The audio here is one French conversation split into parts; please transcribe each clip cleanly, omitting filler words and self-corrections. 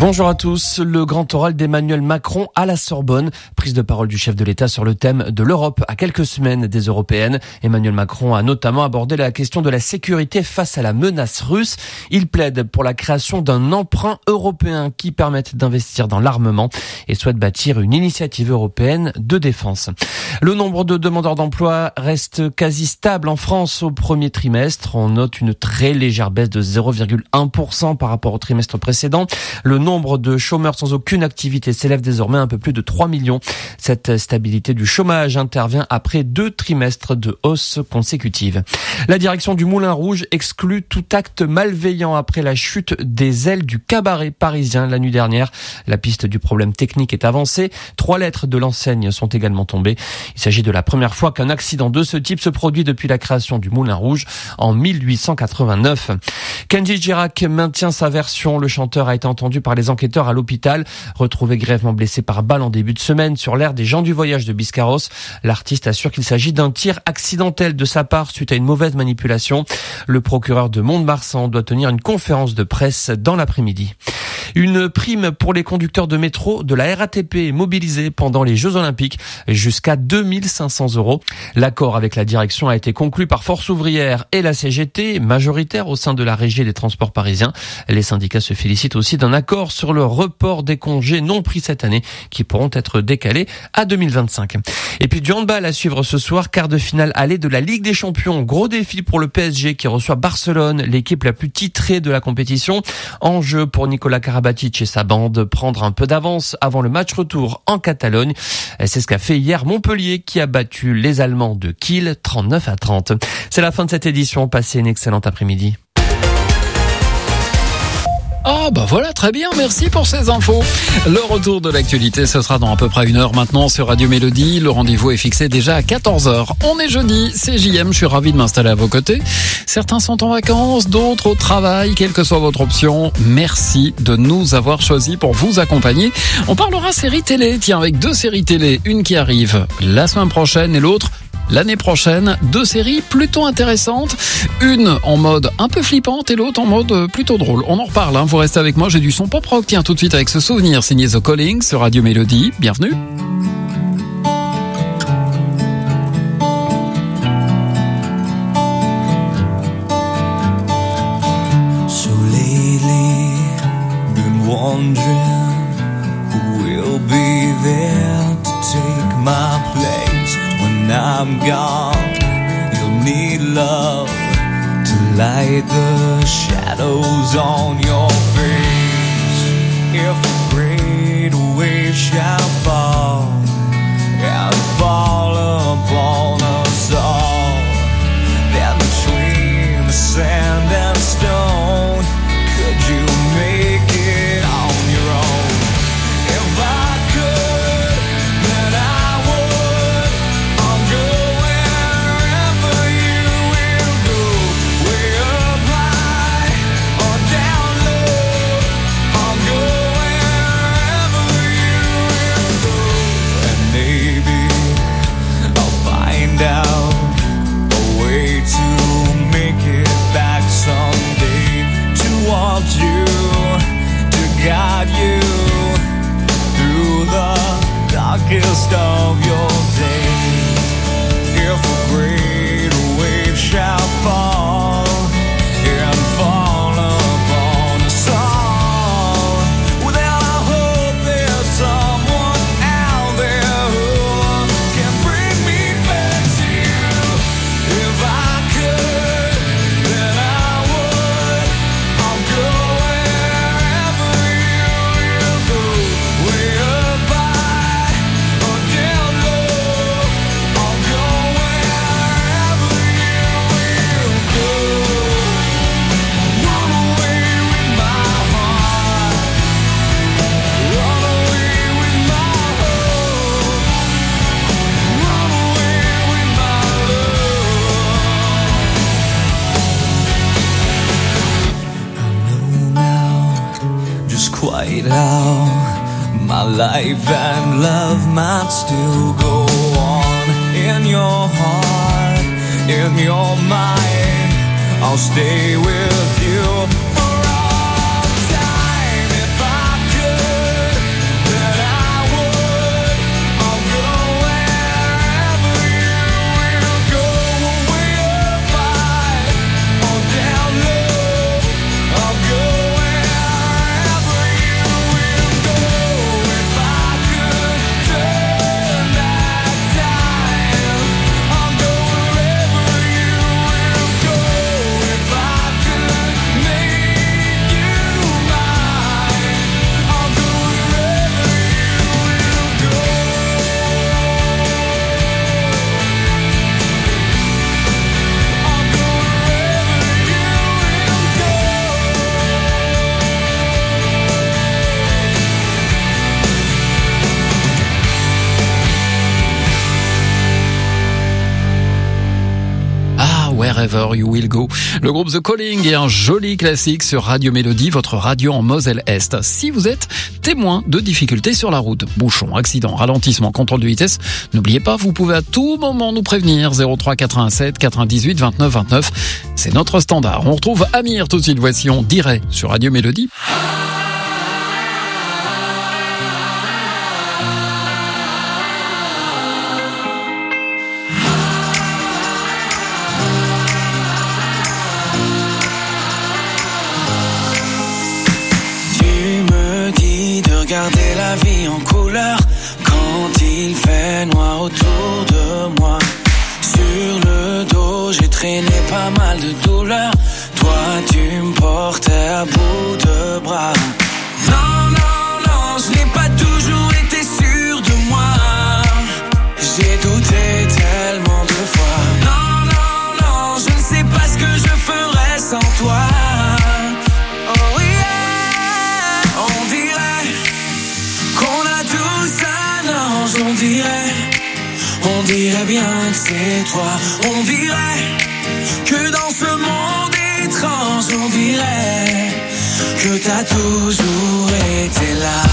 Bonjour à tous. Le grand oral d'Emmanuel Macron à la Sorbonne. Prise de parole du chef de l'État sur le thème de l'Europe à quelques semaines des européennes. Emmanuel Macron a notamment abordé la question de la sécurité face à la menace russe. Il plaide pour la création d'un emprunt européen qui permette d'investir dans l'armement et souhaite bâtir une initiative européenne de défense. Le nombre de demandeurs d'emploi reste quasi stable en France au premier trimestre. On note une très légère baisse de 0,1% par rapport au trimestre précédent. Le nombre de chômeurs sans aucune activité s'élève désormais à un peu plus de 3 millions. Cette stabilité du chômage intervient après 2 trimestres de hausse consécutive. La direction du Moulin Rouge exclut tout acte malveillant après la chute des ailes du cabaret parisien la nuit dernière. La piste du problème technique est avancée. 3 lettres de l'enseigne sont également tombées. Il s'agit de la première fois qu'un accident de ce type se produit depuis la création du Moulin Rouge en 1889. Kenji Girac maintient sa version. Le chanteur a été entendu par les enquêteurs à l'hôpital. Retrouvé grièvement blessé par balle en début de semaine sur l'aire des gens du voyage de Biscarrosse. L'artiste assure qu'il s'agit d'un tir accidentel de sa part suite à une mauvaise manipulation. Le procureur de Mont-de-Marsan doit tenir une conférence de presse dans l'après-midi. Une prime pour les conducteurs de métro de la RATP est mobilisée pendant les Jeux Olympiques jusqu'à 2500 €. L'accord avec la direction a été conclu par Force ouvrière et la CGT, majoritaire au sein de la Régie des transports parisiens. Les syndicats se félicitent aussi d'un accord sur le report des congés non pris cette année qui pourront être décalés à 2025. Et puis du handball à suivre ce soir, quart de finale aller de la Ligue des Champions. Gros défi pour le PSG qui reçoit Barcelone, l'équipe la plus titrée de la compétition. Enjeu pour Nicolas Karabatic et sa bande, prendre un peu d'avance avant le match retour en Catalogne. C'est ce qu'a fait hier Montpellier qui a battu les Allemands de Kiel 39-30. C'est la fin de cette édition. Passez une excellente après-midi. Ah bah voilà, très bien, merci pour ces infos. Le retour de l'actualité, ce sera dans à peu près 1 heure maintenant sur Radio Mélodie. Le rendez-vous est fixé déjà à 14h. On est jeudi, c'est JM, je suis ravi de m'installer à vos côtés. Certains sont en vacances, d'autres au travail, quelle que soit votre option. Merci de nous avoir choisis pour vous accompagner. On parlera séries télé, tiens, avec 2 séries télé, une qui arrive la semaine prochaine et l'autre l'année prochaine. 2 séries plutôt intéressantes, une en mode un peu flippante et l'autre en mode plutôt drôle. On en reparle, vous restez avec moi, j'ai du son pop rock. Tiens, tout de suite avec ce souvenir signé The Calling sur Radio Mélodie. Bienvenue. So lately, been wondering who will be there to take my place. When I'm gone, you'll need love to light the shadows on your face. If a great wave shall fall and fall upon us all, then between the sand and stone, could you make it on your own? If I could, then I would. I'll go wherever you will go, way up high or down low. I'll go wherever you will go, and maybe I'll find out a way to make it back someday, towards you, to guide you through the darkest of your days. If a great wave shall fall and fall upon us all, well then I hope there's someone out there who can bring me back to you. If I could, then I would. I'll go wherever you will go, way up high or down low. I'll go wherever you will go. Run away with my heart, run away with my hope, run away with my love. I know now just quite how my life and love might still go on. In your heart, in your mind, I'll stay with you for all time. If I could Wherever You Will Go. Le groupe The Calling est un joli classique sur Radio Mélodie, votre radio en Moselle-Est. Si vous êtes témoin de difficultés sur la route, bouchons, accidents, ralentissement, contrôle de vitesse, n'oubliez pas, vous pouvez à tout moment nous prévenir. 03 87 98 29 29. C'est notre standard. On retrouve Amir tout de suite. Voici On dirait sur Radio Mélodie. Regarder la vie en couleur quand il fait noir autour de moi. Sur le dos, j'ai traîné pas mal de douleurs. Toi, tu me portais à bout de bras. Non, non, non, je n'ai pas toujours été sûr de moi. J'ai douté tellement de fois. Non, non, non, je ne sais pas ce que je ferais sans toi. On dirait bien que c'est toi. On dirait que dans ce monde étrange, on dirait que t'as toujours été là.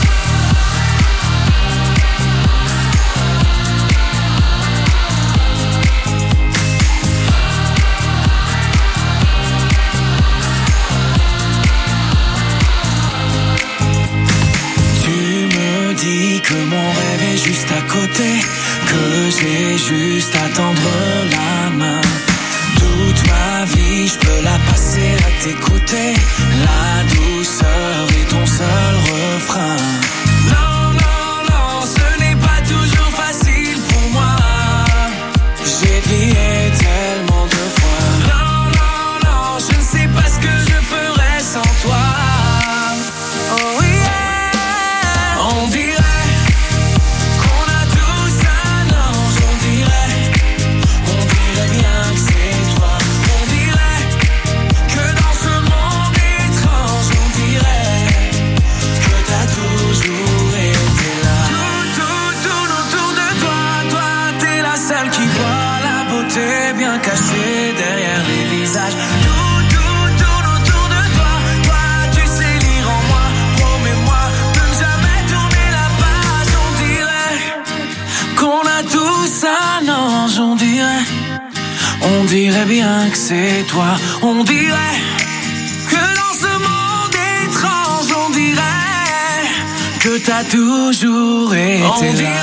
Que mon rêve est juste à côté, que j'ai juste à tendre la main. Toute ma vie, je peux la passer à t'écouter. La douceur est ton seul refrain. Non, non, non, ce n'est pas toujours facile pour moi. J'ai crié tellement de fois. Non, non, non, je ne sais pas ce que je ferais sans toi. Oh yeah, on dirait bien caché derrière les visages. Tout autour de toi. Toi, tu sais lire en moi. Promets-moi de ne jamais tourner la page. On dirait qu'on a tout ça. Non, on dirait bien que c'est toi. On dirait que dans ce monde étrange, on dirait que t'as toujours été on là.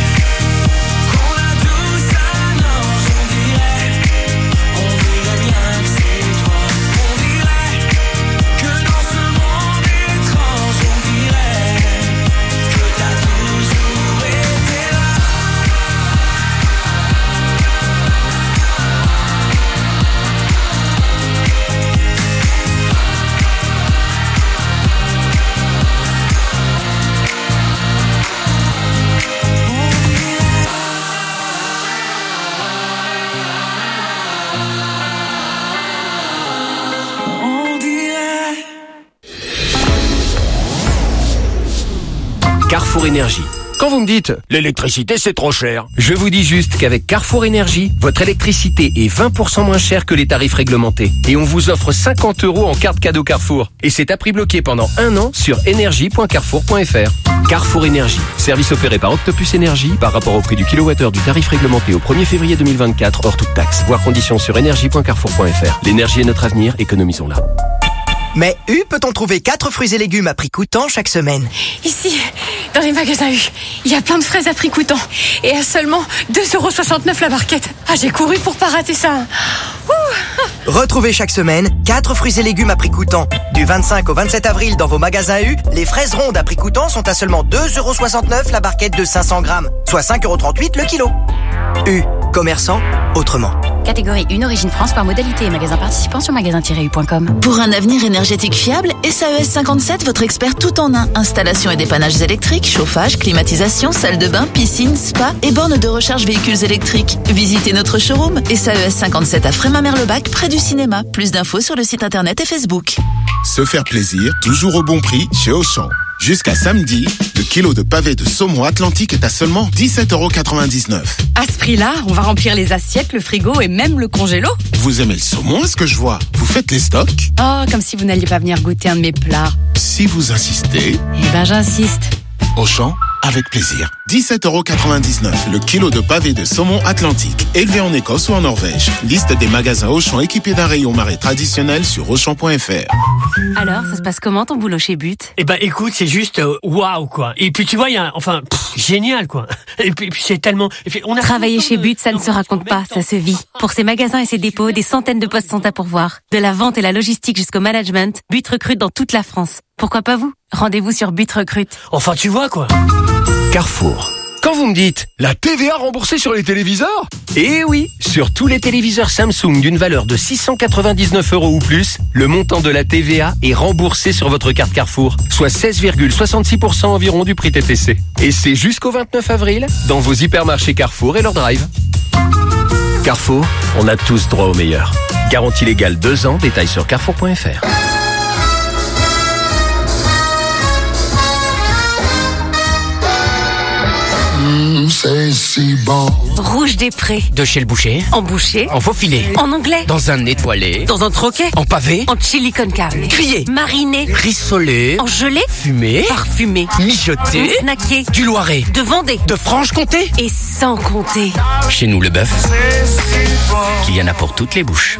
Carrefour Énergie. Quand vous me dites « l'électricité c'est trop cher », je vous dis juste qu'avec Carrefour Énergie, votre électricité est 20% moins chère que les tarifs réglementés. Et on vous offre 50 € en carte cadeau Carrefour. Et c'est à prix bloqué pendant 1 an sur énergie.carrefour.fr. Carrefour Énergie. Service opéré par Octopus Énergie par rapport au prix du kilowattheure du tarif réglementé au 1er février 2024 hors toute taxe. Voir conditions sur énergie.carrefour.fr. L'énergie est notre avenir, économisons-la. Mais U peut-on trouver 4 fruits et légumes à prix coûtant chaque semaine? Ici, dans les magasins U, il y a plein de fraises à prix coûtant. Et à seulement 2,69 € la barquette. Ah, j'ai couru pour pas rater ça. Ouh. Retrouvez chaque semaine 4 fruits et légumes à prix coûtant. Du 25 au 27 avril dans vos magasins U, les fraises rondes à prix coûtant sont à seulement 2,69 € la barquette de 500 grammes, soit 5,38 € le kilo. U, commerçant autrement. Catégorie 1 Origine France par modalité. Magasin participant sur magasin-u.com. Pour un avenir énergétique fiable, SAS 57, votre expert tout en un. Installation et dépannages électriques, chauffage, climatisation, salle de bain, piscine, spa et bornes de recharge véhicules électriques. Visitez notre showroom SAS 57 à Frémin-Merlebac, près du cinéma. Plus d'infos sur le site internet et Facebook. Se faire plaisir, toujours au bon prix chez Auchan. Jusqu'à samedi, le kilo de pavé de saumon Atlantique est à seulement 17,99 €. À ce prix-là, on va remplir les assiettes, le frigo et même le congélo. Vous aimez le saumon, est-ce que je vois? Vous faites les stocks? Oh, comme si vous n'alliez pas venir goûter un de mes plats. Si vous insistez... Eh ben, j'insiste. Auchan, avec plaisir. 17,99€ le kilo de pavé de saumon Atlantique, élevé en Écosse ou en Norvège. Liste des magasins Auchan équipés d'un rayon marée traditionnel sur Auchan.fr. Alors, ça se passe comment ton boulot chez But? Eh ben, écoute, c'est juste waouh quoi. Et puis tu vois, il y a, génial quoi. Et puis c'est tellement. Travailler chez But, ça ne se raconte pas, ça se vit. Pour ses magasins et ses dépôts, des centaines de postes sont à pourvoir. De la vente et la logistique jusqu'au management, But recrute dans toute la France. Pourquoi pas vous? Rendez-vous sur But Recrute. Enfin, tu vois quoi. Carrefour. Quand vous me dites la TVA remboursée sur les téléviseurs? Eh oui, sur tous les téléviseurs Samsung d'une valeur de 699€ ou plus, le montant de la TVA est remboursé sur votre carte Carrefour, soit 16,66% environ du prix TTC. Et c'est jusqu'au 29 avril dans vos hypermarchés Carrefour et leur drive. Carrefour, on a tous droit au meilleur. Garantie légale 2 ans, détails sur carrefour.fr. C'est si bon. Rouge des Prés. De chez le boucher. En boucher. En faux filet. En anglais. Dans un étoilé. Dans un troquet. En pavé. En chili con carne. Grillé. Mariné. Rissolé. En gelée. Fumé. Parfumé. Mijoté. Snacké. Du Loiret. De Vendée. De Franche-Comté. Et sans compter. Chez nous, le bœuf, qu'il y en a pour toutes les bouches.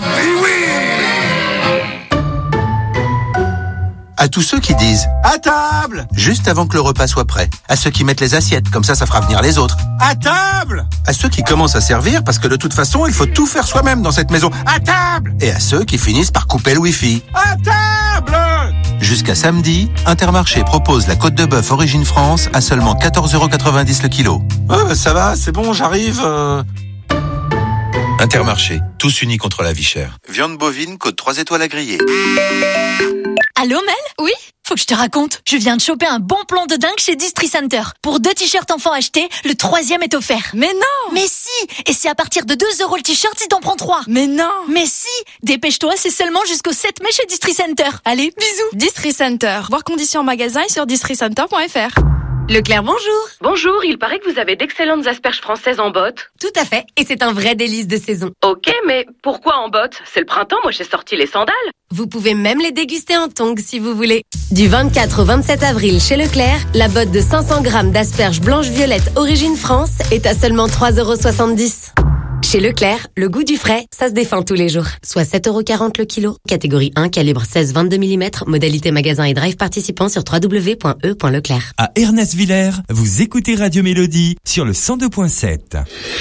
À tous ceux qui disent « À table !» juste avant que le repas soit prêt. À ceux qui mettent les assiettes, comme ça fera venir les autres. « À table !» À ceux qui commencent à servir, parce que de toute façon, il faut tout faire soi-même dans cette maison. « À table !» Et à ceux qui finissent par couper le wifi. « À table !» Jusqu'à samedi, Intermarché propose la côte de bœuf Origine France à seulement 14,90€ le kilo. Ça va, c'est bon, j'arrive. Intermarché, tous unis contre la vie chère. Viande bovine, côte 3 étoiles à griller. Allô Mel? Oui? Faut que je te raconte. Je viens de choper un bon plan de dingue chez Distri Center. Pour 2 t-shirts enfants achetés, le 3e est offert. Mais non! Mais si! Et c'est à partir de 2€ le t-shirt si t'en prends 3. Mais non! Mais si! Dépêche-toi, c'est seulement jusqu'au 7 mai chez Distri Center. Allez, bisous! Distri Center. Voir conditions en magasin et sur districenter.fr. Leclerc, bonjour. Bonjour, il paraît que vous avez d'excellentes asperges françaises en botte. Tout à fait, et c'est un vrai délice de saison. Ok, mais pourquoi en botte? C'est le printemps, moi j'ai sorti les sandales. Vous pouvez même les déguster en tongs si vous voulez. Du 24 au 27 avril chez Leclerc, la botte de 500 grammes d'asperges blanches-violettes Origine France est à seulement 3,70€. Chez Leclerc, le goût du frais, ça se défend tous les jours. Soit 7,40€ le kilo. Catégorie 1, calibre 16-22 mm. Modalité magasin et drive participant sur www.e.leclerc. À Ernest-Villers, vous écoutez Radio Mélodie sur le 102.7.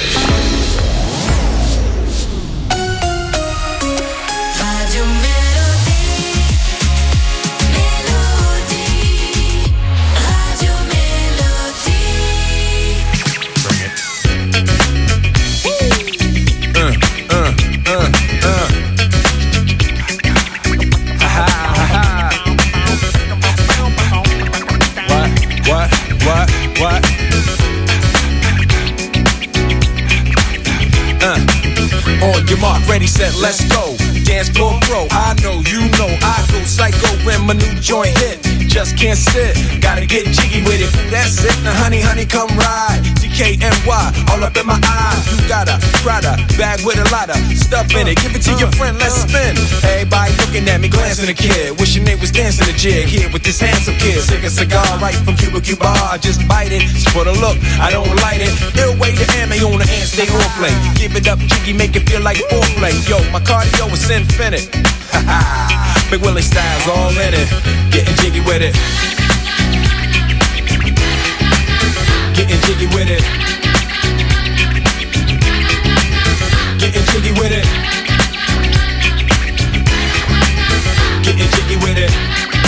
On your mark, ready, set, let's go. Dance floor pro, I know, you know, I go psycho when my new joint hit. Just can't sit, gotta get jiggy with it. That's it, now honey, honey, come ride. DKNY, all up in my eyes. You got a Prada bag with a lot of stuff in it. Give it to your friend, let's spin. Everybody looking at me, glancing a kid. Wishing they was dancing a jig here with this handsome kid. Sick a cigar right from Cuba Cuba. I just bite it, it's for the look, I don't light it. Ill way to ammo on the hand, stay on play. Give it up, jiggy, make it feel like foreplay. Yo, my cardio is infinite. Big Willie style's all in it. Getting jiggy with it. Getting jiggy with it. Getting jiggy with it. Getting jiggy with it.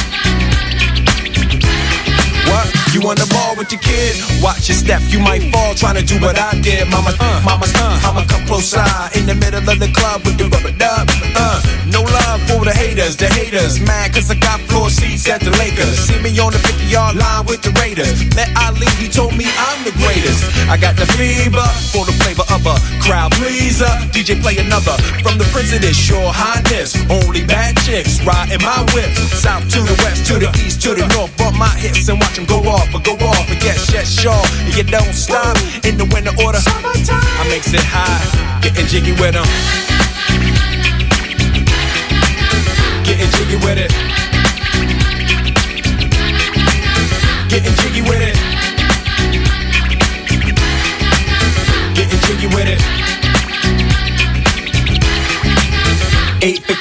What? You on the ball with your kid? Watch your step, you might fall trying to do what I did. Mama, I'ma come close side in the middle of the club with the rubber dub. No love for the haters mad cause I got floor seats at the Lakers. See me on the 50-yard line with the Raiders. Met Ali, he told me I'm the greatest. I got the fever for the flavor of a crowd pleaser. DJ play another from the Prince of this, your highness. Only bad chicks riding my whip. South to the west, to the east, to the north. Bump my hips and watch them go off. And yes, sure. And you don't stop in the winter order. I makes it high, getting jiggy with them.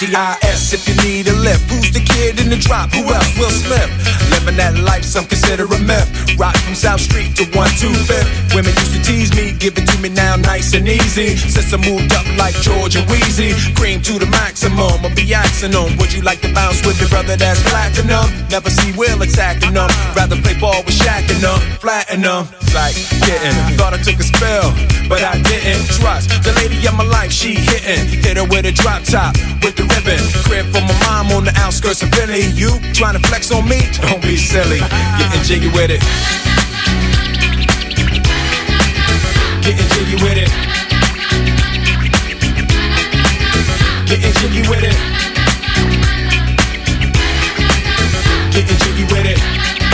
T-I-S if you need a lift. Who's the kid in the drop? Who else? Will Smith. Living that life, some consider a myth. Rock from South Street to 125th. Women used to tease me, give it to me now nice and easy. Since I moved up like George and Wheezy, cream to the maximum, I'll be axing them. Would you like to bounce with your brother that's platinum? Never see Will attacking them. Rather play ball with Shaq and them, flatten them. Like getting, thought I took a spell, but I didn't trust the lady of my life. She hitting, hit her with a drop top with the ribbon. Crib for my mom on the outskirts of Philly. You trying to flex on me? Don't be silly. Getting jiggy with it. Getting jiggy with it. Getting jiggy with it. Getting jiggy with it.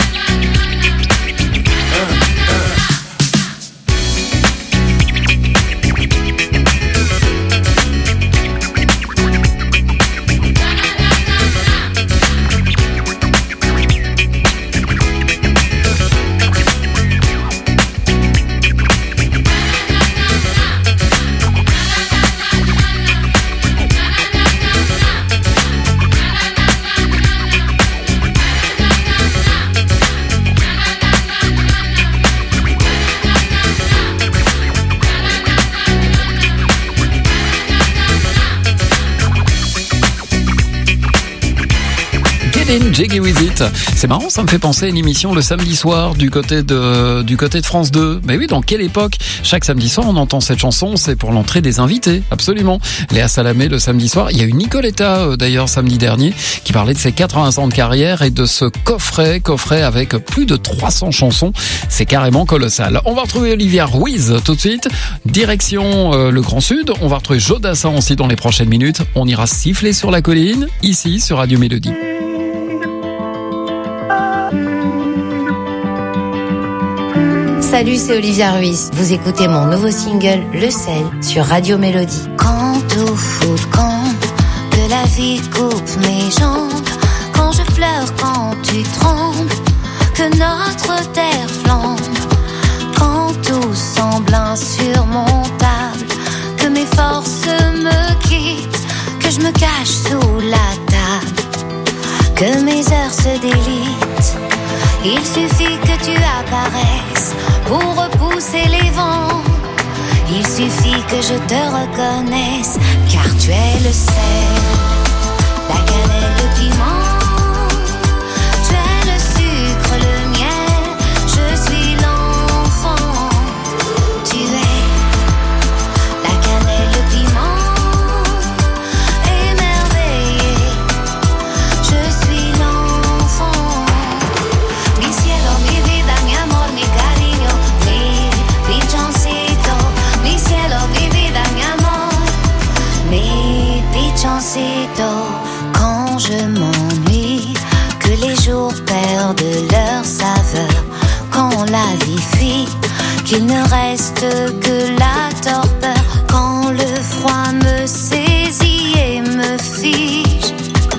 Jiggy with it. C'est marrant, ça me fait penser à une émission le samedi soir du côté de France 2. Mais oui, dans quelle époque? Chaque samedi soir, on entend cette chanson, c'est pour l'entrée des invités. Absolument. Léa Salamé le samedi soir. Il y a eu Nicoletta d'ailleurs samedi dernier qui parlait de ses 80 ans de carrière et de ce coffret avec plus de 300 chansons. C'est carrément colossal. On va retrouver Olivia Ruiz tout de suite. Direction le Grand Sud. On va retrouver Jodassin aussi dans les prochaines minutes. On ira siffler sur la colline, ici sur Radio Mélodie. Salut, c'est Olivia Ruiz. Vous écoutez mon nouveau single, Le Sel, sur Radio Mélodie. Quand tout fout le camp, que la vie coupe mes jambes, quand je pleure, quand tu trembles, que notre terre flambe, quand tout semble insurmontable, que mes forces me quittent, que je me cache sous la table, que mes heures se délitent. Il suffit que tu apparaisses pour repousser les vents. Il suffit que je te reconnaisse, car tu es le sel, la cannelle, le piment. Tu es le sucre, le miel, je suis l'enfant. Tu es la cannelle, le piment, émerveillé. Je suis l'enfant. Mi cielo, mi vida, mi amor, mi cariño, mi pichoncito. Mi cielo, mi vida, mi amor, mi pichoncito. Quand je m'ennuie, que les jours perdent leur saveur, quand la vie fuit, qu'il ne reste que la torpeur, quand le froid me saisit et me fige,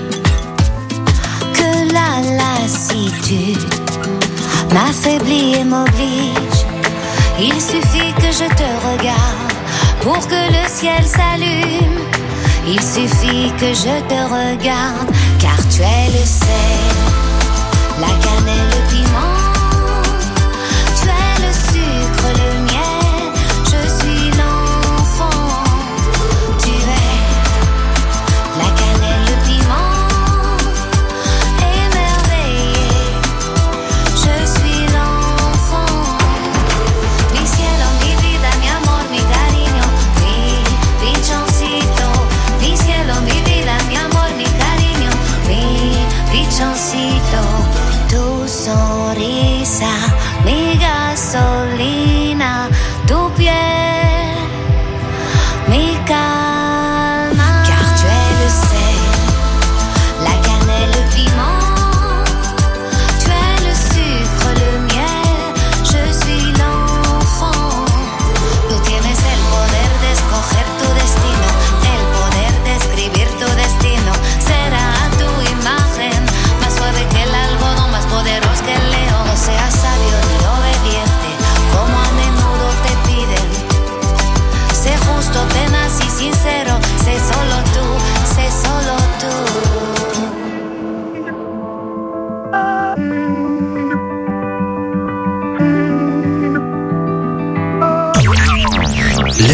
que la lassitude m'affaiblit et m'oblige. Il suffit que je te regarde pour que le ciel s'allume. Il suffit que je te regarde, car tu es le sel, la cannelle, le piment. Tu es le sucre, le miel, je suis l'enfant. Tu es la cannelle, le piment, émerveillé. Je suis l'enfant. Mi cielo, mi vida, mi amor, mi cariño, mi pichoncito. Mi cielo, mi vida, mi amor, mi cariño, mi pichoncito. Tout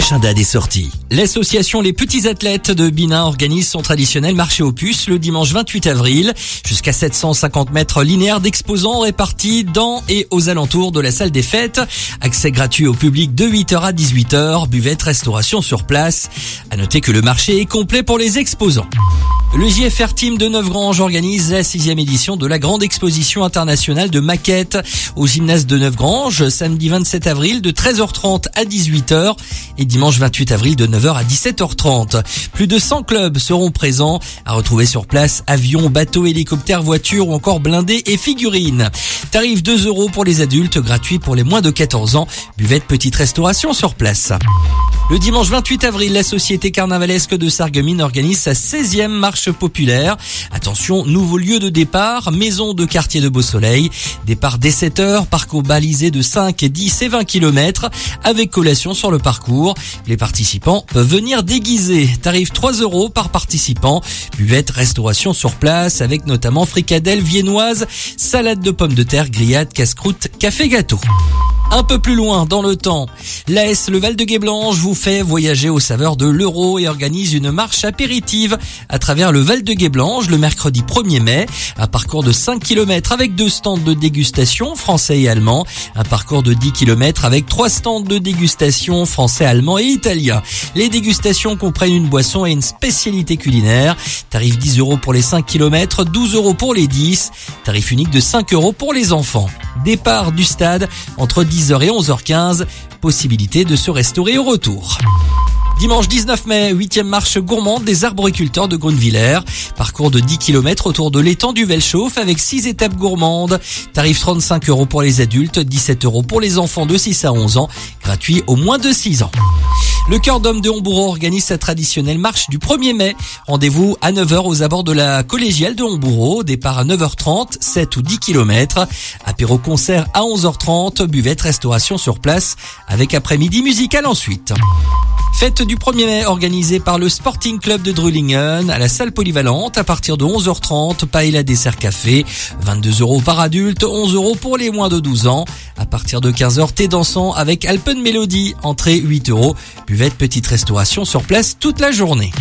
l'agenda des sorties. L'association Les Petits Athlètes de Binin organise son traditionnel marché aux puces le dimanche 28 avril. Jusqu'à 750 mètres linéaires d'exposants répartis dans et aux alentours de la salle des fêtes. Accès gratuit au public de 8h à 18h. Buvette, restauration sur place. À noter que le marché est complet pour les exposants. Le JFR Team de Neuvgrange organise la 6e édition de la grande exposition internationale de maquettes au gymnase de Neuvgrange, samedi 27 avril de 13h30 à 18h et dimanche 28 avril de 9h à 17h30. Plus de 100 clubs seront présents, à retrouver sur place avions, bateaux, hélicoptères, voitures ou encore blindés et figurines. Tarif 2 € pour les adultes, gratuit pour les moins de 14 ans. Buvette, petite restauration sur place. Le dimanche 28 avril, la Société carnavalesque de Sarreguemines organise sa 16e marche populaire. Attention, nouveau lieu de départ, maison de quartier de Beau-Soleil. Départ dès 7h, parcours balisé de 5, 10 et 20 km avec collation sur le parcours. Les participants peuvent venir déguisés. Tarif 3 € par participant. Buvette, restauration sur place avec notamment fricadelles viennoises, salade de pommes de terre, grillades, casse-croûte, café gâteau. Un peu plus loin dans le temps, l'AS Le Val-de-Guéblange vous fait voyager aux saveurs de l'Euro et organise une marche apéritive à travers le Val-de-Guéblange le mercredi 1er mai. Un parcours de 5 km avec 2 stands de dégustation français et allemand. Un parcours de 10 km avec 3 stands de dégustation français, allemand et italien. Les dégustations comprennent une boisson et une spécialité culinaire. Tarif 10 € pour les 5 km, 12 € pour les 10. Tarif unique de 5 € pour les enfants. Départ du stade entre 10h et 11h15. Possibilité de se restaurer au retour. Dimanche 19 mai, 8e marche gourmande des arboriculteurs de Grunewiller. Parcours de 10 km autour de l'étang du Velchauffe avec 6 étapes gourmandes. Tarif 35 € pour les adultes, 17 € pour les enfants de 6 à 11 ans. Gratuit aux moins de 6 ans. Le Cœur d'Homme de Hombourg organise sa traditionnelle marche du 1er mai. Rendez-vous à 9h aux abords de la collégiale de Hombourg. Départ à 9h30, 7 ou 10 km. Apéro-concert à 11h30. Buvette, restauration sur place avec après-midi musical ensuite. Fête du 1er mai organisée par le Sporting Club de Drulingen à la salle polyvalente à partir de 11h30, paella dessert café, 22 € par adulte, 11 € pour les moins de 12 ans. À partir de 15h, thé dansant avec Alpen Melody, entrée 8 €. Buvette, petite restauration sur place toute la journée.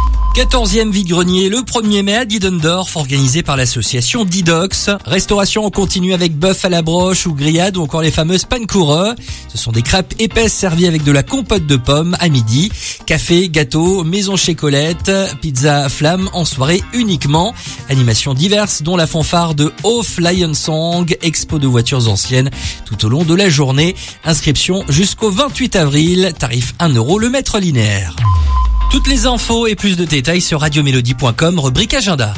14e vide-grenier le 1er mai à Didendorf, organisé par l'association Didox. Restauration en continu avec bœuf à la broche ou grillade ou encore les fameuses pannkuchen. Ce sont des crêpes épaisses servies avec de la compote de pommes à midi. Café, gâteau, maison chez Colette, pizza flamme en soirée uniquement. Animations diverses dont la fanfare de Off Lion Song, expo de voitures anciennes tout au long de la journée. Inscription jusqu'au 28 avril, tarif 1 € le mètre linéaire. Toutes les infos et plus de détails sur radiomélodie.com, rubrique agenda.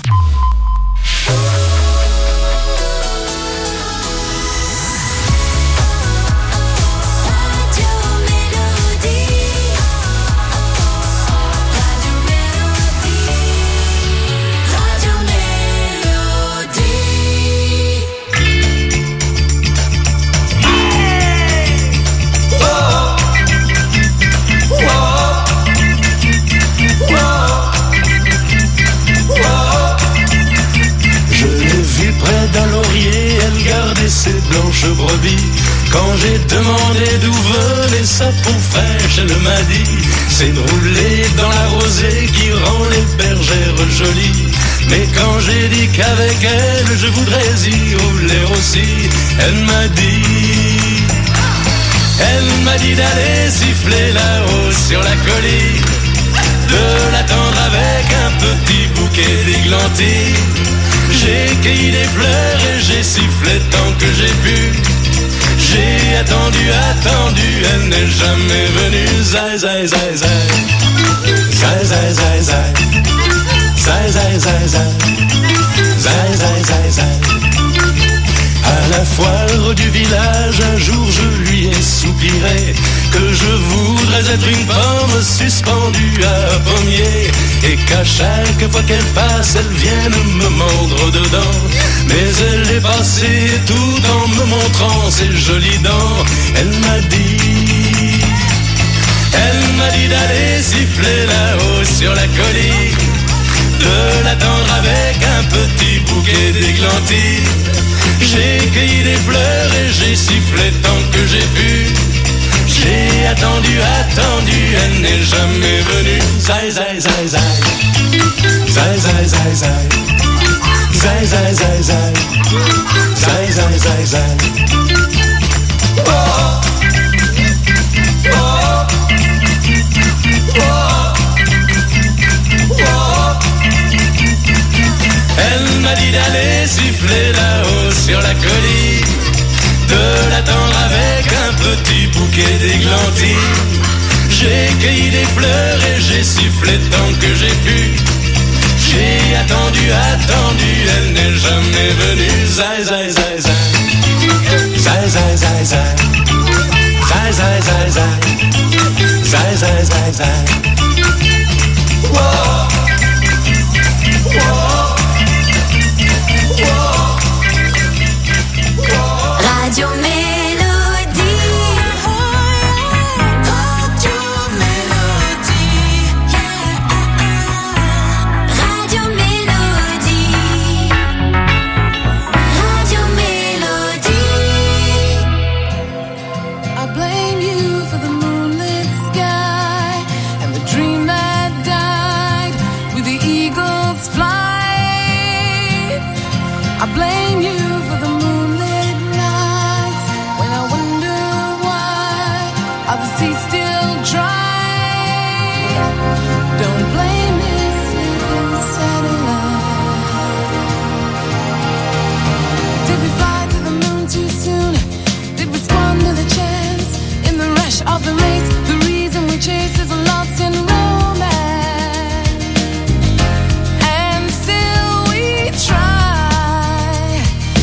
Ses blanches brebis. Quand j'ai demandé d'où venait sa peau fraîche, elle m'a dit: c'est de rouler dans la rosée qui rend les bergères jolies. Mais quand j'ai dit qu'avec elle je voudrais y rouler aussi, elle m'a dit d'aller siffler là-haut sur la colline, de l'attendre avec un petit bouquet d'églantines. J'ai cueilli des fleurs et j'ai sifflé tant que j'ai pu. J'ai attendu, elle n'est jamais venue. Zai, zai, zai, zai. Zai, zai, zai, zai. Zai, zai, zai, zai. Zai, zai, zai, zai. À la foire du village, un jour je lui ai soupiré que je voudrais être une pomme suspendue à un pommier, et qu'à chaque fois qu'elle passe, elle vienne me mordre dedans. Mais elle est passée tout en me montrant ses jolies dents. Elle m'a dit d'aller siffler là-haut sur la colline, de l'attendre avec un petit bouquet d'églantines. J'ai cueilli des fleurs et j'ai sifflé tant que j'ai pu. J'ai attendu attendu, elle n'est jamais venue. Zai, zai, zai, zai. Zai, zai, zai, zai. Zai, zai, zai, zai. Zai, zai, zai, zai. Oh, oh, oh, oh. Elle m'a dit d'aller siffler là-haut sur la colline, de l'attendre avec un petit bouquet d'églantines. J'ai cueilli des fleurs et j'ai sifflé tant que j'ai pu. J'ai attendu, elle n'est jamais venue. Zai, zai, zai, zai. Zai, zai, zai, zai. Zai, zai, zai, zai. Zai, zai, zai, zai. Whoa. Whoa. Radio Mélodie. Radio Mélodie. Radio Mélodie. Radio Mélodie. I blame you for the moonlit sky and the dream that died with the eagle's flight. I blame you for the moonlit nights when I wonder why are the seas still dry. Don't blame this sleeping satellite. Did we fly to the moon too soon? Did we squander the chance in the rush of the race? The reason we chase is lost in romance, and still we try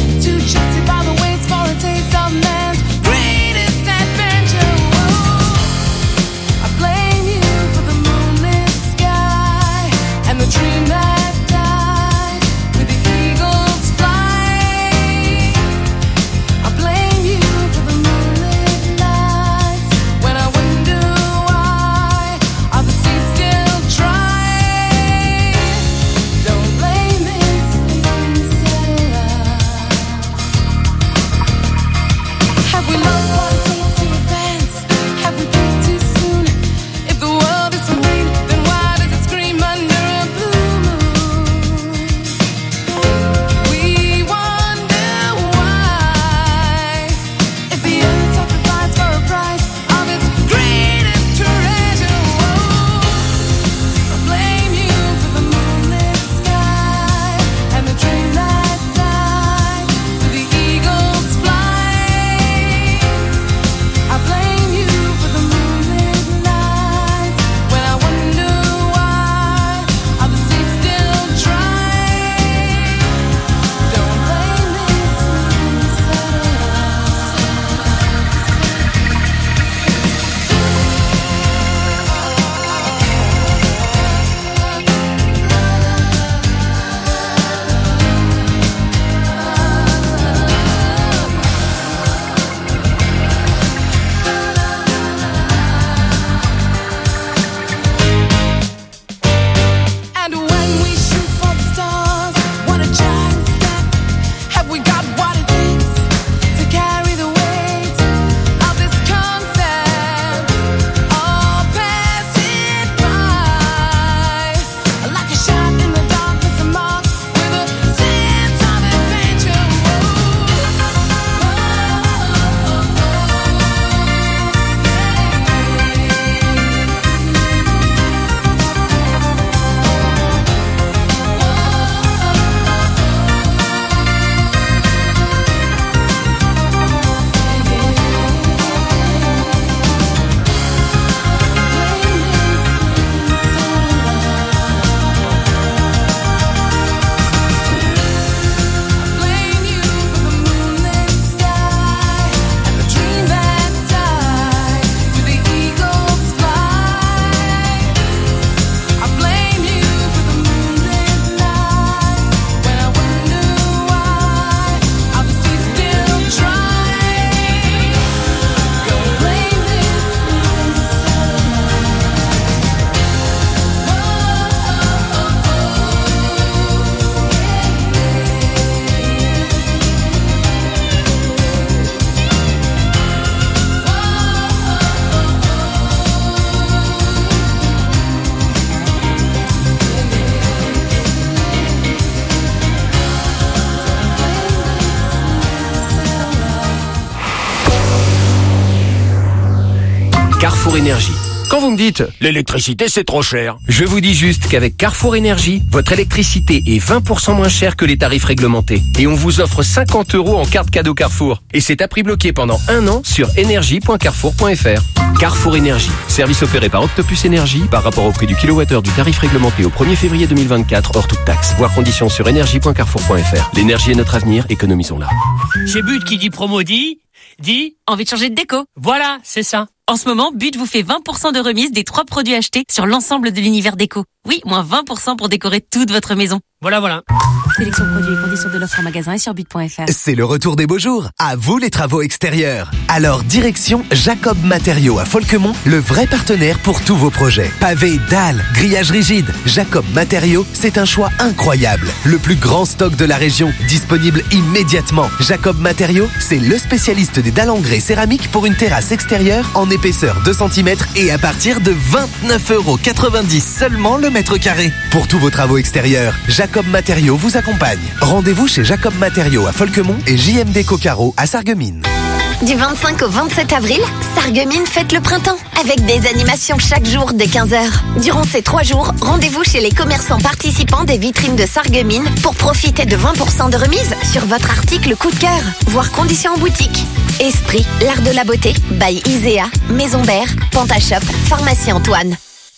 Énergie. Quand vous me dites « l'électricité c'est trop cher », je vous dis juste qu'avec Carrefour Énergie, votre électricité est 20% moins chère que les tarifs réglementés. Et on vous offre 50 € en carte cadeau Carrefour. Et c'est à prix bloqué pendant 1 an sur énergie.carrefour.fr. Carrefour Énergie, service opéré par Octopus Énergie par rapport au prix du kilowattheure du tarif réglementé au 1er février 2024 hors toute taxe. Voir conditions sur énergie.carrefour.fr. L'énergie est notre avenir, économisons-la. Chez But qui dit promo dit envie de changer de déco. Voilà, c'est ça. En ce moment, But vous fait 20% de remise des 3 produits achetés sur l'ensemble de l'univers déco. Oui, moins 20% pour décorer toute votre maison. Voilà. Sélection produits et conditions de l'offre en magasin et sur but.fr. C'est le retour des beaux jours. À vous les travaux extérieurs. Alors direction Jacob Matériaux à Folquemont, le vrai partenaire pour tous vos projets. Pavés, dalles, grillages rigides. Jacob Matériaux, c'est un choix incroyable. Le plus grand stock de la région, disponible immédiatement. Jacob Matériaux, c'est le spécialiste des dalles en grès céramique pour une terrasse extérieure en épaisseur 2 cm et à partir de 29,90 € seulement le mètre carré. Pour tous vos travaux extérieurs, Jacob Matériaux vous accompagne. Rendez-vous chez Jacob Matériaux à Folquemont et JMD Cocaro à Sarreguemines. Du 25 au 27 avril, Sarreguemines fête le printemps avec des animations chaque jour dès 15h. Durant ces 3 jours, rendez-vous chez les commerçants participants des vitrines de Sarreguemines pour profiter de 20% de remise sur votre article coup de cœur. Voir conditions en boutique. Esprit, l'art de la beauté, by Isea, Maison Bert, Pantashop, Pharmacie Antoine.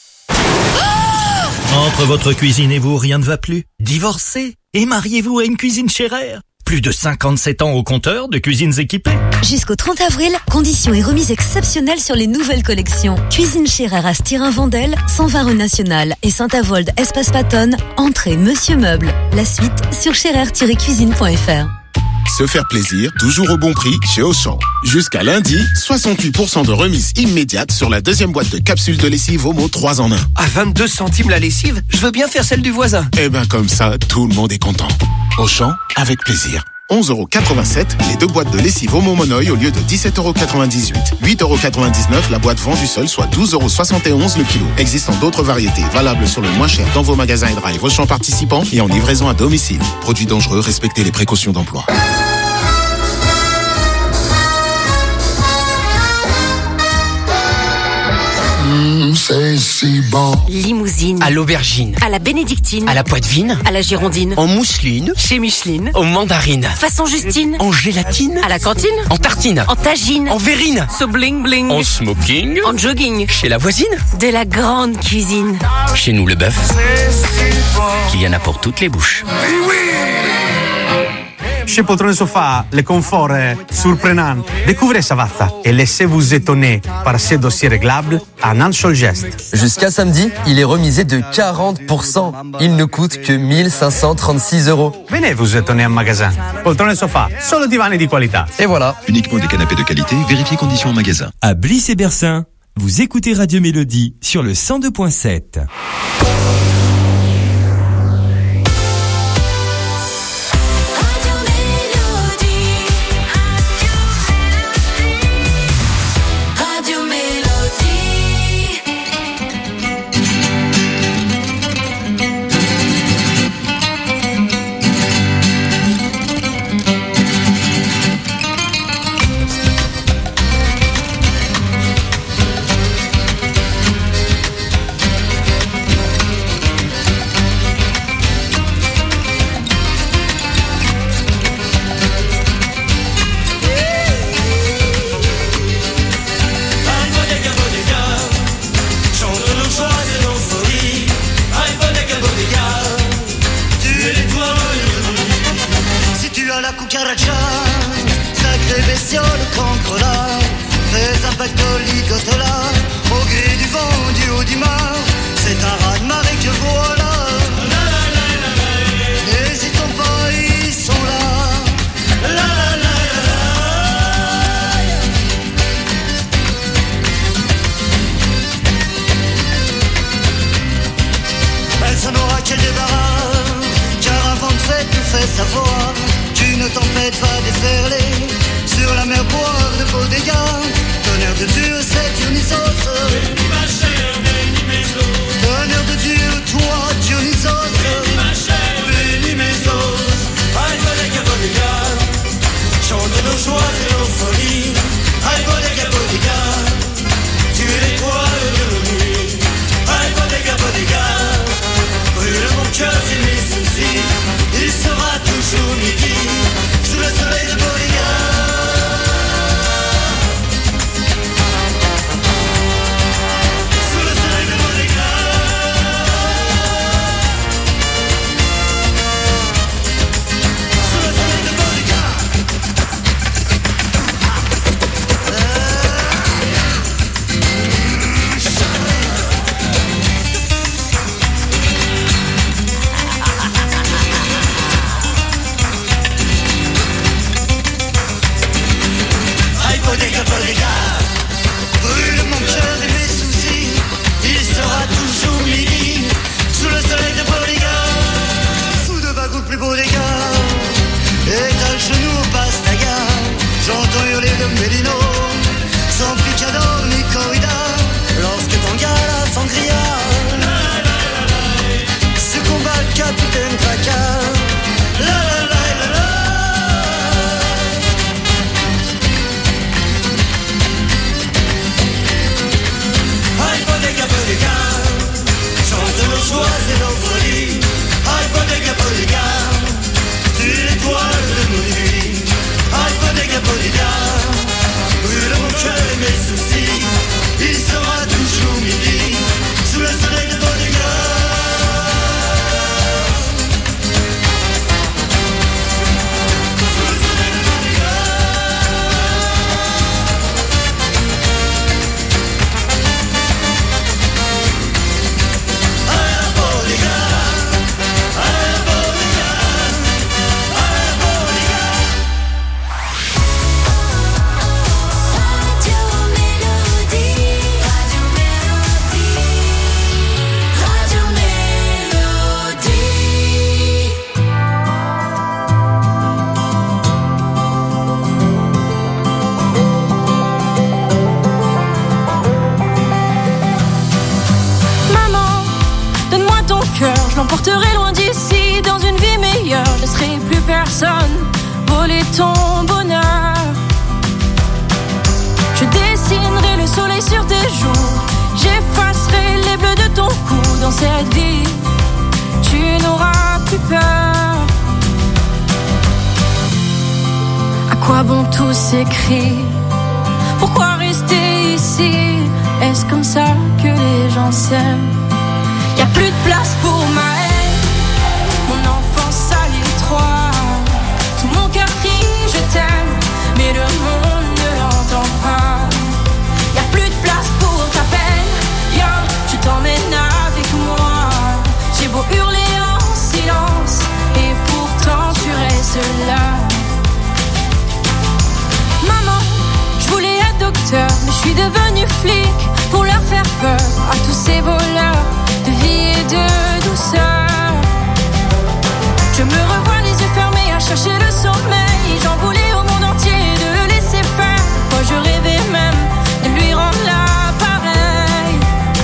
Entre votre cuisine et vous, rien ne va plus. Divorcez et mariez-vous à une cuisine Scherer. Plus de 57 ans au compteur de cuisines équipées. Jusqu'au 30 avril, conditions et remises exceptionnelles sur les nouvelles collections. Cuisine Scherer à Styrin-Vendel, 120 rue Nationale et Saint-Avold, Espace Pattonne, entrée Monsieur Meuble. La suite sur scherer-cuisine.fr. Se faire plaisir, toujours au bon prix chez Auchan. Jusqu'à lundi, 68% de remise immédiate sur la deuxième boîte de capsules de lessive Omo 3 en 1. À 22 centimes la lessive, je veux bien faire celle du voisin. Eh ben comme ça, tout le monde est content. Auchan, avec plaisir. 11,87 €, les 2 boîtes de lessive Omo Monoï au lieu de 17,98 €. 8,99 € la boîte vendue seule, soit 12,71 € le kilo. Existant d'autres variétés, valables sur le moins cher dans vos magasins et drive Auchan participants et en livraison à domicile. Produits dangereux, respectez les précautions d'emploi. C'est si bon. Limousine. À l'aubergine. À la bénédictine. À la poitevine. À la girondine. En mousseline. Chez Micheline. Aux mandarines. Façon Justine. En gélatine. À la cantine. En tartine. En tagine. En verrine. So bling bling. En smoking. En jogging. Chez la voisine. De la grande cuisine. Chez nous, le bœuf, il y en a pour toutes les bouches. Chez Poltrone Sofa, le confort est surprenant. Découvrez Savazza et laissez-vous étonner par ces dossiers réglables en un seul geste. Jusqu'à samedi, il est remisé de 40%. Il ne coûte que 1536 €. Venez vous étonner en magasin. Poltrone Sofa, solo divani di qualità. Et voilà. Uniquement des canapés de qualité, vérifiez conditions en magasin. À Bliss et Bersin, vous écoutez Radio Mélodie sur le 102.7. Chante nos joies et nos folies, aïe, bodega, bodega, tu es l'étoile. t'emporterai loin d'ici, dans une vie meilleure. Je laisserai plus personne voler ton bonheur. Je dessinerai le soleil sur tes joues, j'effacerai les bleus de ton cou. Dans cette vie, tu n'auras plus peur. À quoi bon tous ces cris? Pourquoi rester ici? Est-ce comme ça que les gens s'aiment? Y'a plus de place pour ma haine, mon enfance à l'étroit. Tout mon cœur crie je t'aime, mais le monde ne l'entend pas. Y'a plus de place pour ta peine, viens, je t'emmène avec moi. J'ai beau hurler en silence, et pourtant tu restes là. Maman, je voulais être docteur, mais je suis devenue flic pour leur faire peur à tous ces voleurs de vie et de douceur. Je me revois les yeux fermés à chercher le sommeil. J'en voulais au monde entier de le laisser faire. Moi je rêvais même de lui rendre l'appareil.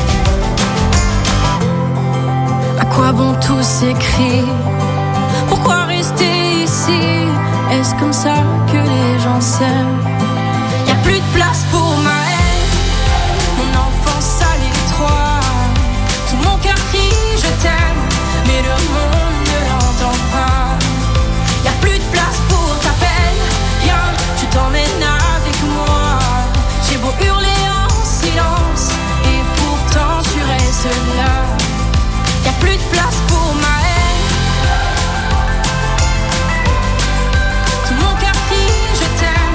À quoi bon tous ces cris? Pourquoi rester ici? Est-ce comme ça que les gens s'aiment? Y'a plus de place pour ma haine, mon enfance à l'étroit. Tout mon cœur crie je t'aime, mais le monde ne l'entend pas. Y'a plus de place pour ta peine, viens, je t'emmène avec moi. J'ai beau hurler en silence, et pourtant tu restes là. Y'a plus de place pour ma haine, tout mon cœur crie je t'aime.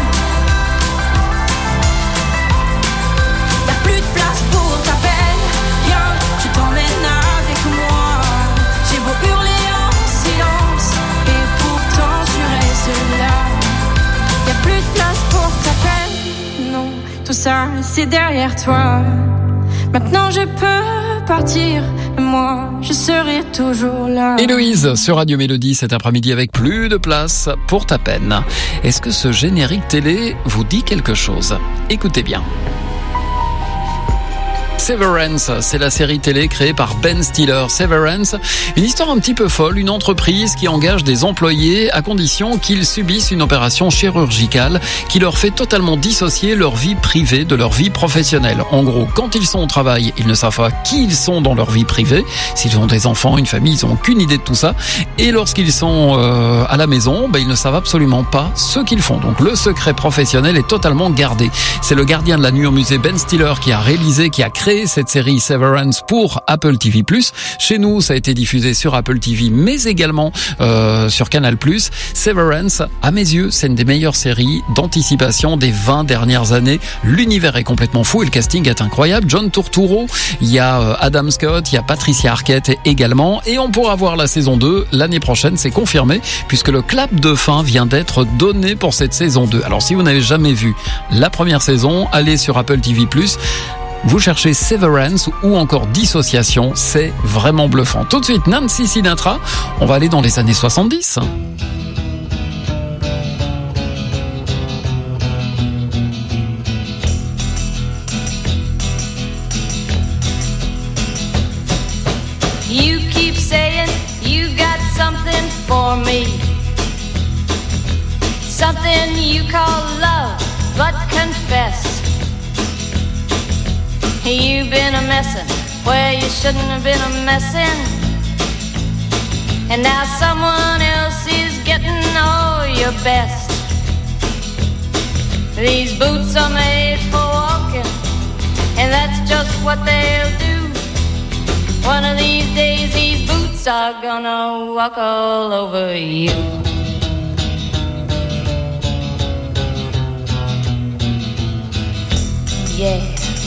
Y'a plus de place pour ta peine, viens, je t'emmène avec moi. J'ai beau hurler en silence, et pourtant tu restes là. Y'a plus de place pour ta peine, non, tout ça c'est derrière toi. Maintenant je peux partir, moi je serai toujours là. Héloïse sur Radio Mélodie cet après-midi avec plus de place pour ta peine. Est-ce que ce générique télé vous dit quelque chose? Écoutez bien. Severance, c'est la série télé créée par Ben Stiller. Severance, une histoire un petit peu folle, une entreprise qui engage des employés à condition qu'ils subissent une opération chirurgicale qui leur fait totalement dissocier leur vie privée de leur vie professionnelle. En gros, quand ils sont au travail, ils ne savent pas qui ils sont dans leur vie privée. S'ils ont des enfants, une famille, ils n'ont aucune idée de tout ça. Et lorsqu'ils sont à la maison, ils ne savent absolument pas ce qu'ils font. Donc le secret professionnel est totalement gardé. C'est le gardien de la nuit au musée Ben Stiller qui a réalisé, qui a créé cette série Severance pour Apple TV+. Chez nous, ça a été diffusé sur Apple TV, mais également sur Canal+. Severance, à mes yeux, c'est une des meilleures séries d'anticipation des 20 dernières années. L'univers est complètement fou et le casting est incroyable. John Turturro, il y a Adam Scott, il y a Patricia Arquette également. Et on pourra voir la saison 2 l'année prochaine, c'est confirmé, puisque le clap de fin vient d'être donné pour cette saison 2. Alors si vous n'avez jamais vu la première saison, allez sur Apple TV+. Vous cherchez Severance ou encore Dissociation, c'est vraiment bluffant. Tout de suite, Nancy Sinatra, on va aller dans les années 70. You keep saying you got something for me, something you call love, but confess you've been a messin' where you shouldn't have been a messin', and now someone else is getting all your best. These boots are made for walking, and that's just what they'll do. One of these days these boots are gonna walk all over you. Yeah.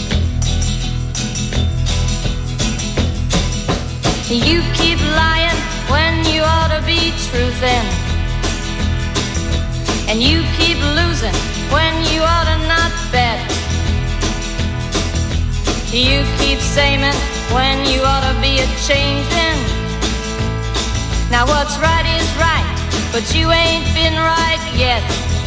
You keep lying when you ought to be truthin', and you keep losing when you ought to not bet. You keep saying when you ought to be a-changin'. Now what's right is right, but you ain't been right yet.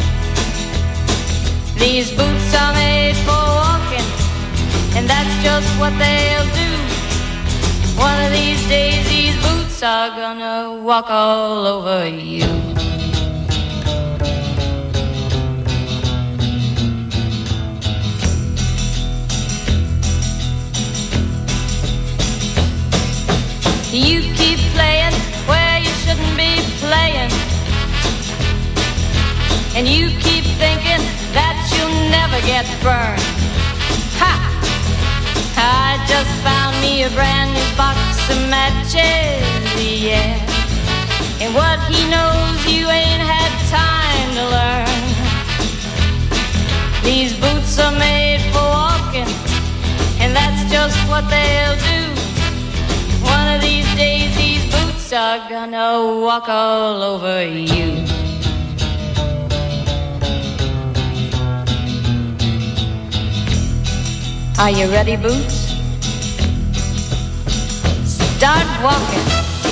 These boots are made for walking, and that's just what they'll do. One of these days these boots are gonna walk all over you. You keep playing where you shouldn't be playing, and you keep thinking that you'll never get burned. Ha! I just found me a brand new box of matches, yeah. And what he knows you ain't had time to learn. These boots are made for walking, and that's just what they'll do. One of these days these boots are gonna walk all over you. Are you ready, Boots? Start walking.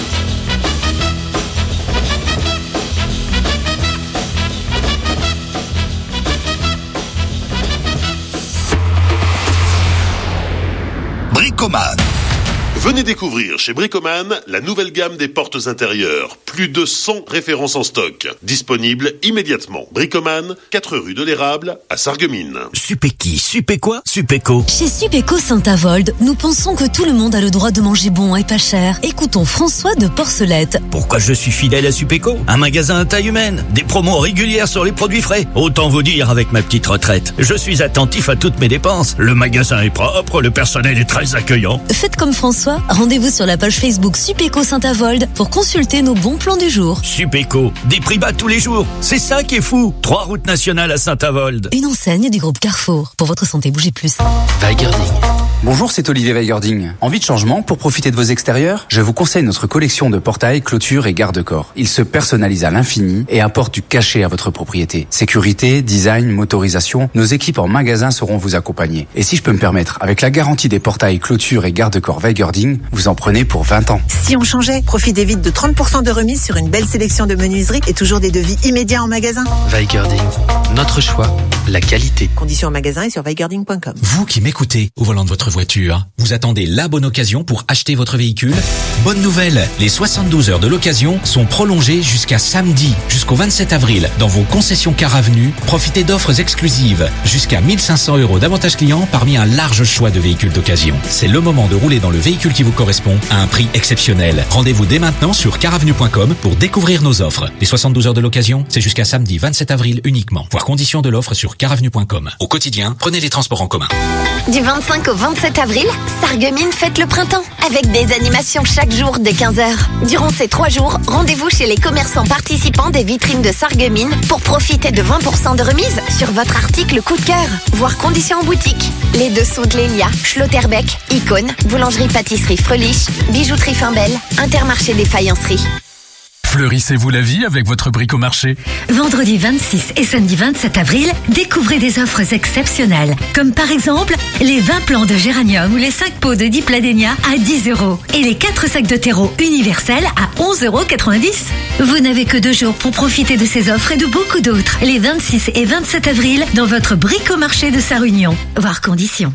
Bricoman. Venez découvrir chez Bricoman la nouvelle gamme des portes intérieures. Plus de 100 références en stock. Disponibles immédiatement. Bricoman, 4 rue de l'Érable à Sarreguemines. Supéki, Supéquoi, Supéco. Chez Supéco Saint-Avold, nous pensons que tout le monde a le droit de manger bon et pas cher. Écoutons François de Porcelette. Pourquoi je suis fidèle à Supéco? Un magasin à taille humaine, des promos régulières sur les produits frais. Autant vous dire avec ma petite retraite. Je suis attentif à toutes mes dépenses. Le magasin est propre, le personnel est très accueillant. Faites comme François, rendez-vous sur la page Facebook Supéco Saint-Avold pour consulter nos bons plans du jour. Supéco, des prix bas tous les jours. C'est ça qui est fou. 3 routes nationales à Saint-Avold. Une enseigne du groupe Carrefour. Pour votre santé, bougez plus. Weigerding. Bonjour, c'est Olivier Weigerding. Envie de changement pour profiter de vos extérieurs? Je vous conseille notre collection de portails, clôtures et garde-corps. Ils se personnalisent à l'infini et apportent du cachet à votre propriété. Sécurité, design, motorisation, nos équipes en magasin sauront vous accompagner. Et si je peux me permettre, avec la garantie des portails, clôtures et garde-corps Weigerding, vous en prenez pour 20 ans. Si on changeait, profitez vite de 30% de remise sur une belle sélection de menuiseries et toujours des devis immédiats en magasin. Weigerding, notre choix, la qualité. Conditions en magasin et sur weigerding.com. Vous qui m'écoutez au volant de votre voiture, vous attendez la bonne occasion pour acheter votre véhicule? Bonne nouvelle, les 72 heures de l'occasion sont prolongées jusqu'à samedi, jusqu'au 27 avril, dans vos concessions Car Avenue. Profitez d'offres exclusives, jusqu'à 1500 € d'avantages clients parmi un large choix de véhicules d'occasion. C'est le moment de rouler dans le véhicule qui vous correspond à un prix exceptionnel. Rendez-vous dès maintenant sur caravenue.com pour découvrir nos offres. Les 72 heures de l'occasion, c'est jusqu'à samedi 27 avril uniquement. Voir conditions de l'offre sur caravenue.com. Au quotidien, prenez les transports en commun. Du 25 au 27 avril, Sarreguemines fête le printemps avec des animations chaque jour dès 15h. Durant ces 3 jours, rendez-vous chez les commerçants participants des vitrines de Sarreguemines pour profiter de 20% de remise sur votre article coup de cœur. Voir conditions en boutique. Les Dessous de Lélia, Schlotterbeck, Icône, boulangerie-pâtisserie Frelich, bijouterie Finbelle, Intermarché des faïenceries. Fleurissez-vous la vie avec votre bricomarché. Vendredi 26 et samedi 27 avril, découvrez des offres exceptionnelles. Comme par exemple, les 20 plants de géranium ou les 5 pots de dipladénia à 10 € et les 4 sacs de terreau universels à 11,90 €. Vous n'avez que 2 jours pour profiter de ces offres et de beaucoup d'autres. Les 26 et 27 avril, dans votre bricomarché de Sarre-Union. Voir conditions.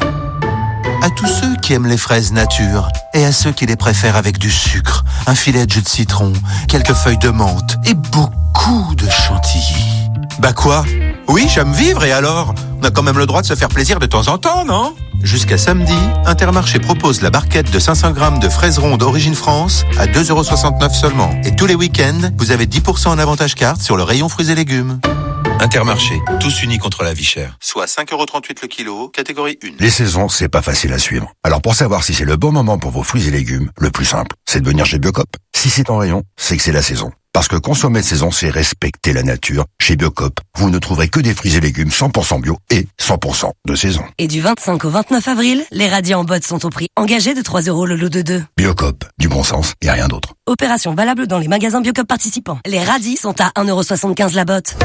À tous ceux qui aiment les fraises nature et à ceux qui les préfèrent avec du sucre, un filet de jus de citron, quelques feuilles de menthe et beaucoup de chantilly. Bah quoi? Oui, j'aime vivre et alors? On a quand même le droit de se faire plaisir de temps en temps, non? Jusqu'à samedi, Intermarché propose la barquette de 500 grammes de fraises rondes Origine France à 2,69 € seulement. Et tous les week-ends, vous avez 10% en avantage carte sur le rayon fruits et légumes. Intermarché, tous unis contre la vie chère. Soit 5,38 € le kilo, catégorie 1. Les saisons, c'est pas facile à suivre. Alors pour savoir si c'est le bon moment pour vos fruits et légumes, le plus simple, c'est de venir chez Biocop. Si c'est en rayon, c'est que c'est la saison. Parce que consommer de saison, c'est respecter la nature. Chez Biocop, vous ne trouverez que des fruits et légumes 100% bio et 100% de saison. Et du 25 au 29 avril, les radis en bottes sont au prix engagé de 3 € le lot de 2. Biocop, du bon sens et rien d'autre. Opération valable dans les magasins Biocop participants. Les radis sont à 1,75 € la botte.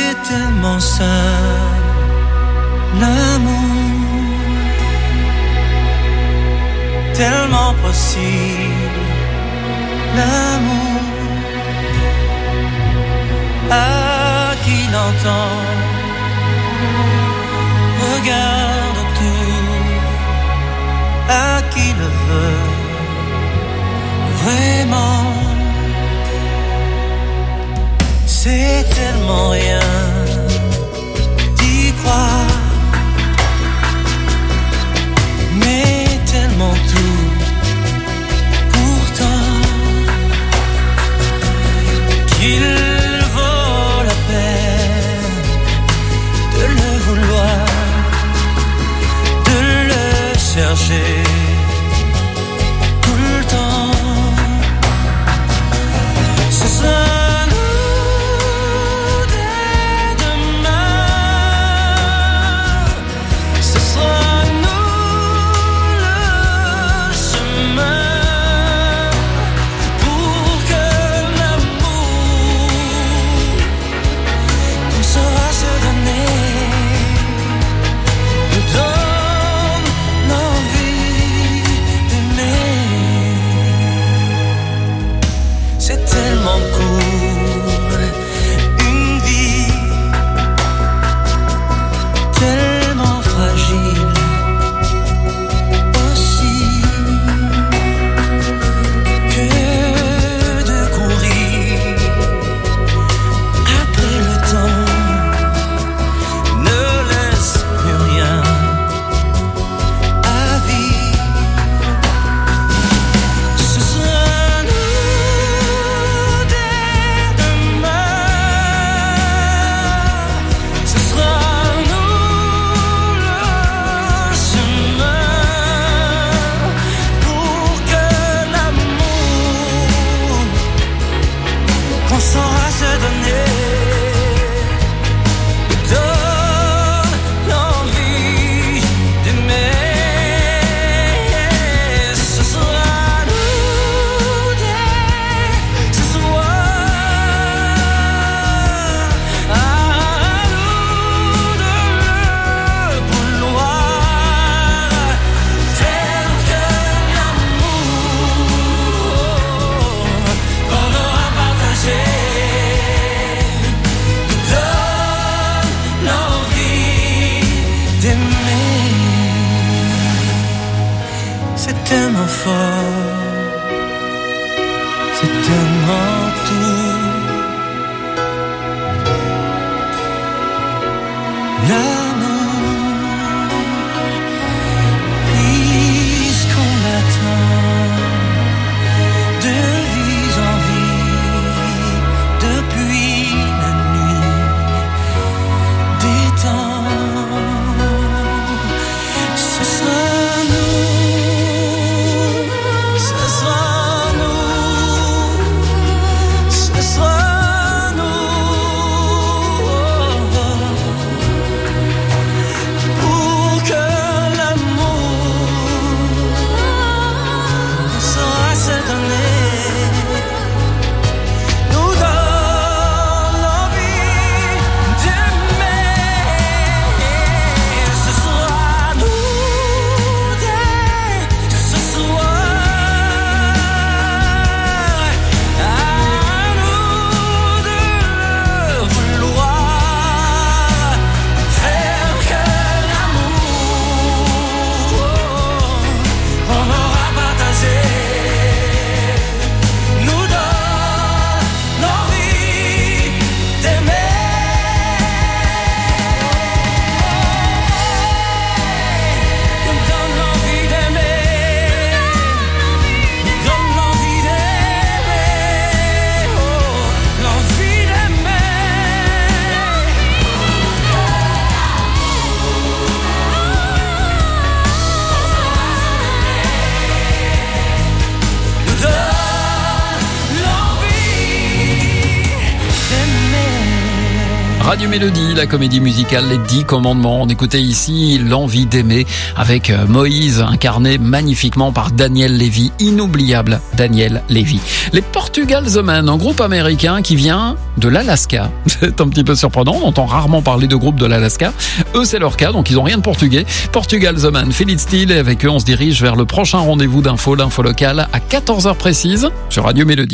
C'est tellement simple, l'amour, tellement possible, l'amour. À qui l'entend, regarde autour, à qui le veut vraiment. C'est tellement rien d'y croire, mais tellement tout pourtant qu'il vaut la peine de le vouloir, de le chercher tout le temps. Ce sera Radio Mélodie, la comédie musicale Les 10 commandements. On écoutait ici L'envie d'aimer avec Moïse, incarné magnifiquement par Daniel Levy. Inoubliable Daniel Levy. Les Portugal The Man, un groupe américain qui vient de l'Alaska. C'est un petit peu surprenant, on entend rarement parler de groupes de l'Alaska. Eux, c'est leur cas, donc ils ont rien de portugais. Portugal The Man, Philippe Steele, et avec eux, on se dirige vers le prochain rendez-vous d'info locale à 14h précise sur Radio Mélodie.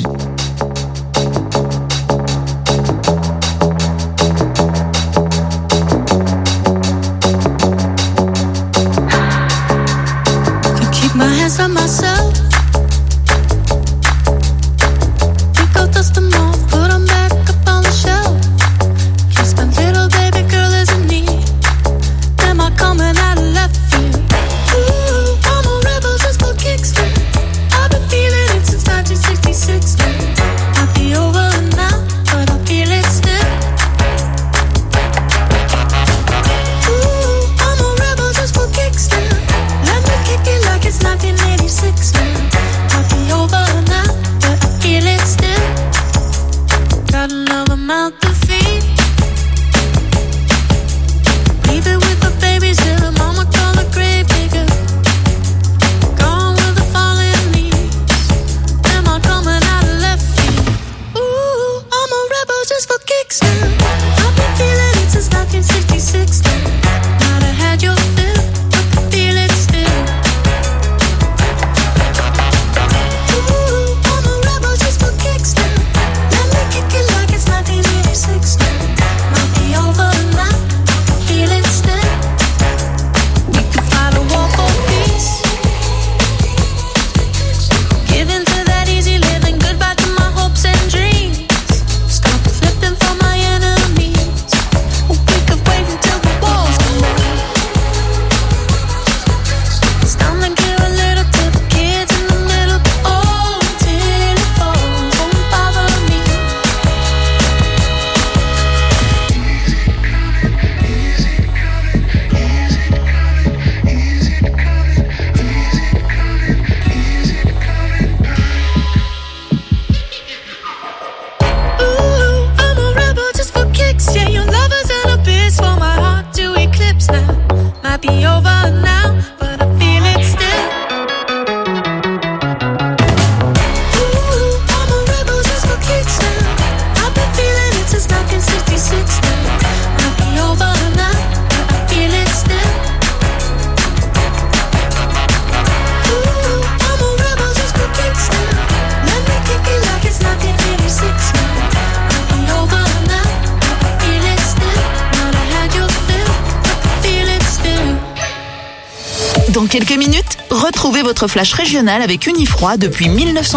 Dans quelques minutes, retrouvez votre flash régional avec Unifroid depuis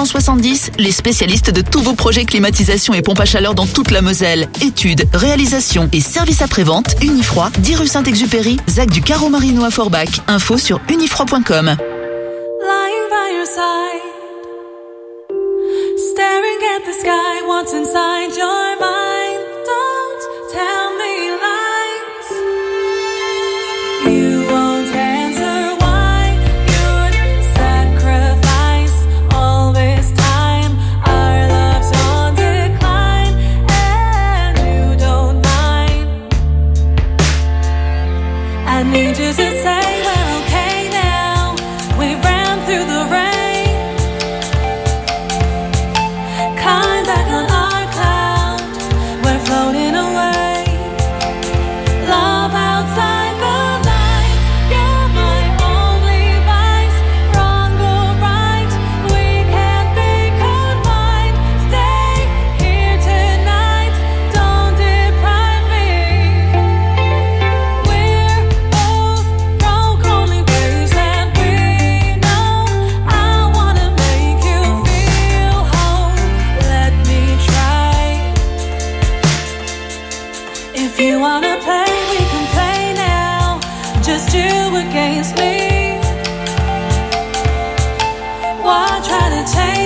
1970, les spécialistes de tous vos projets climatisation et pompe à chaleur dans toute la Moselle. Études, réalisations et services après-vente, Unifroid, 10 rue Saint-Exupéry, ZAC du Carreau Marino à Forbach. Info sur unifroid.com. Lying by your side, staring at the sky, what's inside your mind? Don't tell me lies. You won't answer why you'd sacrifice all this time. Our love's on decline, and you don't mind. I need you to say we're okay now. We ran through the rain, climb back on our cloud. We're floating away. Love outside the lines. You're my only vice. Wrong or right, we can't be confined. Stay here tonight. Don't deprive me. We're both broke, only ways that we know. I wanna make you feel whole. Let me try. If you wanna play, we can play now. Just you against me. Why try to change